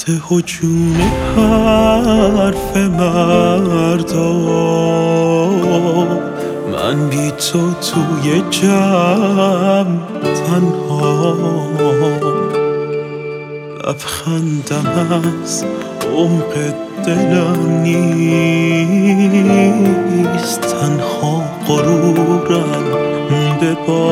هجوم حرف مردا، من بی تو توی جمع تنها، لبخندم از عمق دلم نیست، تنها غرورم مونده با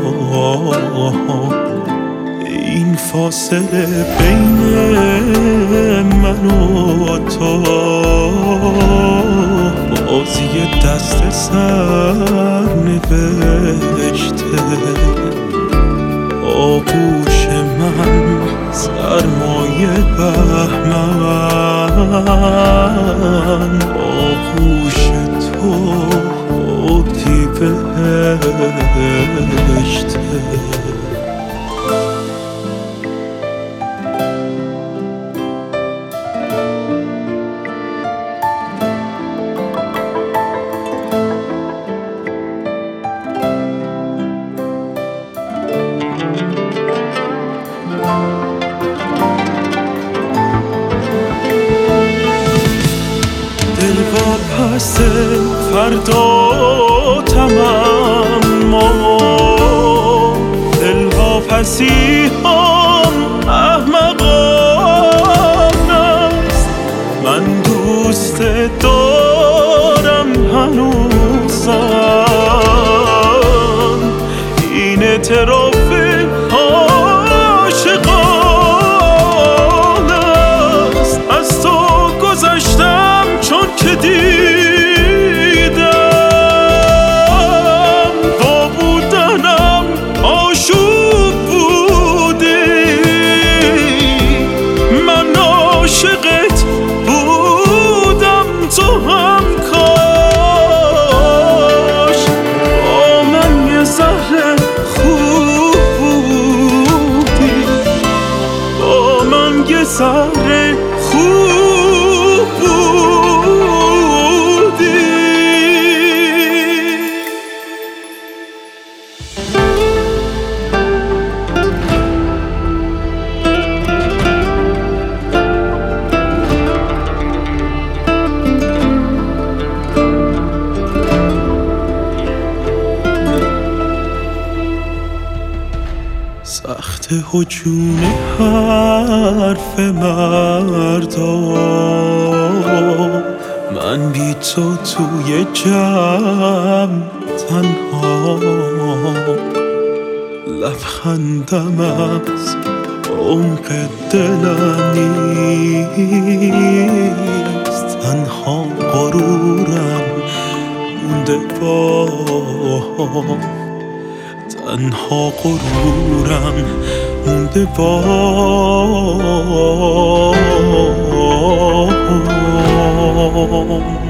این فاصله بین من و تو، بازی دست سر نوشته، آغوش من سرمایه بهمن، آغوش تو عودی بهشته. دل واپس فردا تماما، دل واپسی هم احمقان است، من دوست دارم هنوزم، این اعتراف عاشقان است، از تو گذشتم چون که دیدم با بودنم آشوب بودی، من عاشقت بودم تو هم کاش با من یه ذره خوب بودی، با من یه ذره خوب بودی. سخت هجوم حرف مردا، من بی تو توی جمع تنها، لبخندم از عمق دلم نیست، تنها غرورم مونده با تنها غرورم مونده با